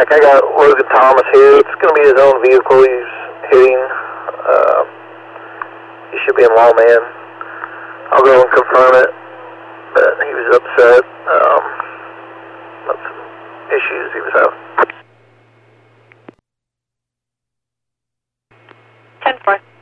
I got Logan Thomas here. It's going to be his own vehicle he's hitting. He should be in Lawman. I'll go and confirm it, but he was upset. About some issues he was having. 10-4.